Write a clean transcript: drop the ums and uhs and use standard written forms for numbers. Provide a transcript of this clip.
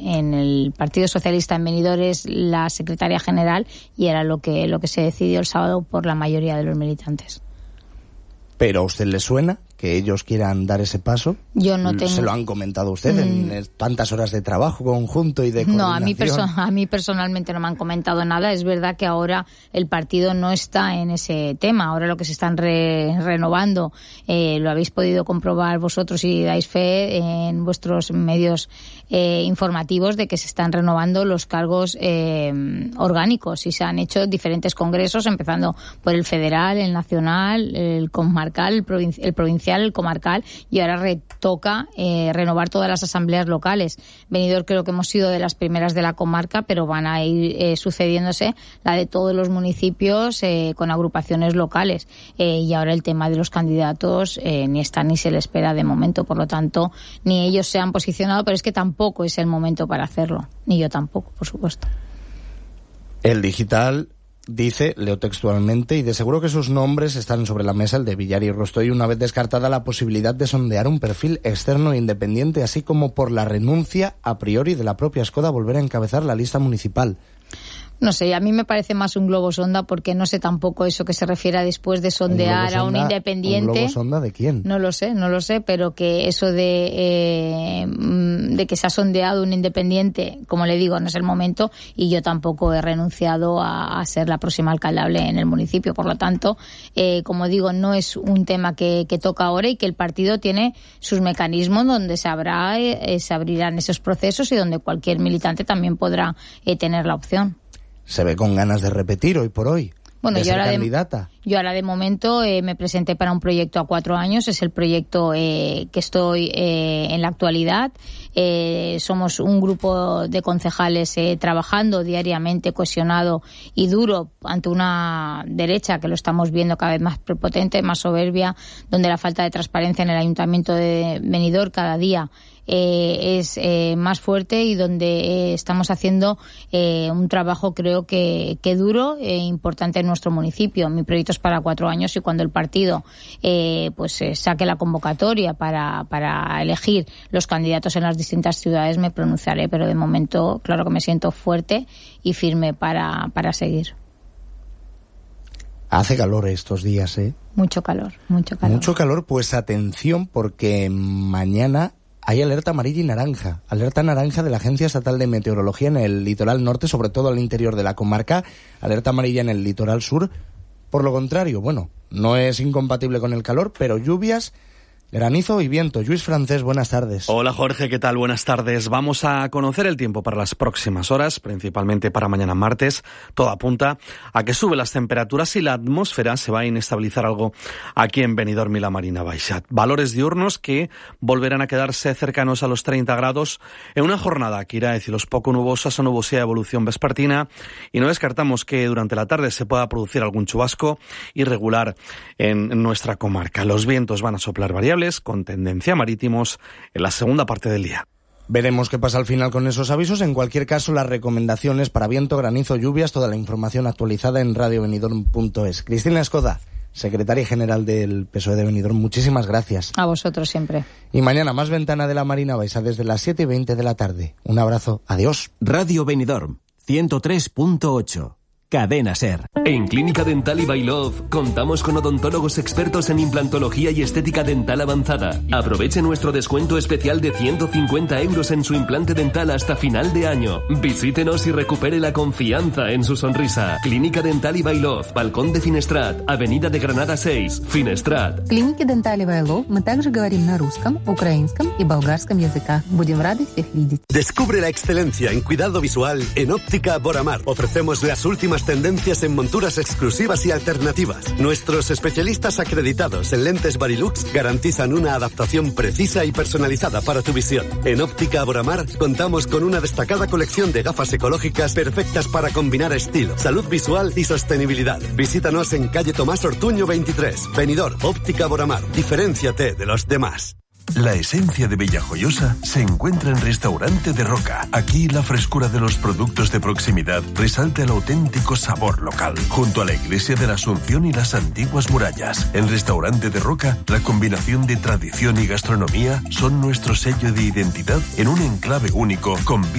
en el Partido Socialista en Benidorm es la secretaria general y era lo que se decidió el sábado por la mayoría de los militantes. ¿Pero a usted le suena que ellos quieran dar ese paso? Yo no tengo... ¿Se lo han comentado a usted en tantas horas de trabajo conjunto y de coordinación? No, a mí personalmente no me han comentado nada. Es verdad que ahora el partido no está en ese tema. Ahora lo que se están renovando, lo habéis podido comprobar vosotros y dais fe en vuestros medios informativos de que se están renovando los cargos orgánicos y se han hecho diferentes congresos, empezando por el federal, el nacional, el comarcal, el provincial, el comarcal, y ahora retoca renovar todas las asambleas locales. Benidorm creo que hemos sido de las primeras de la comarca, pero van a ir sucediéndose la de todos los municipios con agrupaciones locales. Y ahora el tema de los candidatos ni está ni se le espera de momento. Por lo tanto, ni ellos se han posicionado, pero es que tampoco es el momento para hacerlo. Ni yo tampoco, por supuesto. El digital... Dice, leo textualmente, y de seguro que sus nombres están sobre la mesa, el de Villar y Rostoy, una vez descartada la posibilidad de sondear un perfil externo e independiente, así como por la renuncia a priori de la propia Skoda a volver a encabezar la lista municipal. No sé, a mí me parece más un globo sonda porque no sé tampoco eso que se refiere a después de sondear a un independiente. ¿Un globo sonda de quién? No lo sé, pero que eso de que se ha sondeado un independiente, como le digo, no es el momento y yo tampoco he renunciado a ser la próxima alcaldable en el municipio. Por lo tanto, como digo, no es un tema que toca ahora y que el partido tiene sus mecanismos donde se abrirán esos procesos y donde cualquier militante también podrá tener la opción. ¿Se ve con ganas de repetir hoy por hoy? Bueno, yo ahora de momento me presenté para un proyecto a 4 años, es el proyecto que estoy en la actualidad. Somos un grupo de concejales trabajando diariamente, cohesionado y duro ante una derecha que lo estamos viendo cada vez más prepotente, más soberbia, donde la falta de transparencia en el Ayuntamiento de Benidorm cada día es más fuerte y donde estamos haciendo un trabajo creo que duro e importante en nuestro municipio. Mi proyecto es para 4 años y cuando el partido saque la convocatoria para elegir los candidatos en las distintas ciudades me pronunciaré, pero de momento claro que me siento fuerte y firme para seguir. Hace calor estos días, ¿eh? Mucho calor. Mucho calor, pues atención porque mañana hay alerta amarilla y naranja. Alerta naranja de la Agencia Estatal de Meteorología en el litoral norte, sobre todo al interior de la comarca. Alerta amarilla en el litoral sur. Por lo contrario, bueno, no es incompatible con el calor, pero lluvias, granizo y viento. Lluís Francés, buenas tardes. Hola Jorge, ¿qué tal? Buenas tardes. Vamos a conocer el tiempo para las próximas horas, principalmente para mañana martes. Todo apunta a que suben las temperaturas y la atmósfera se va a inestabilizar algo aquí en Benidorm y la Marina Baixa. Valores diurnos que volverán a quedarse cercanos a los 30 grados en una jornada que irá de cielos poco nubosos a nubosidad de evolución vespertina y no descartamos que durante la tarde se pueda producir algún chubasco irregular en nuestra comarca. Los vientos van a soplar variables con tendencia a marítimos en la segunda parte del día. Veremos qué pasa al final con esos avisos. En cualquier caso, las recomendaciones para viento, granizo, lluvias, toda la información actualizada en radiobenidorm.es. Cristina Skoda, secretaria general del PSOE de Benidorm, muchísimas gracias. A vosotros siempre. Y mañana más Ventana de la Marina Baixa desde las 7:20 de la tarde. Un abrazo, adiós. Radio Benidorm, 103.8. Cadena SER. En Clínica Dental Ivailov contamos con odontólogos expertos en implantología y estética dental avanzada. Aproveche nuestro descuento especial de 150 euros en su implante dental hasta final de año. Visítenos y recupere la confianza en su sonrisa. Clínica Dental Ivailov, Balcón de Finestrat, Avenida de Granada 6, Finestrat. В клинике Dental Ivailov мы также говорим на русском, украинском и болгарском языках. Будем рады всех видеть. Descubre la excelencia en cuidado visual en Óptica Boramar. Ofrecemos las últimas tendencias en monturas exclusivas y alternativas. Nuestros especialistas acreditados en lentes Varilux garantizan una adaptación precisa y personalizada para tu visión. En Óptica Boramar contamos con una destacada colección de gafas ecológicas perfectas para combinar estilo, salud visual y sostenibilidad. Visítanos en calle Tomás Ortuño 23, Benidorm. Óptica Boramar. Diferénciate de los demás. La esencia de Villajoyosa se encuentra en Restaurante de Roca. Aquí la frescura de los productos de proximidad resalta el auténtico sabor local. Junto a la iglesia de la Asunción y las antiguas murallas. En Restaurante de Roca, la combinación de tradición y gastronomía son nuestro sello de identidad en un enclave único con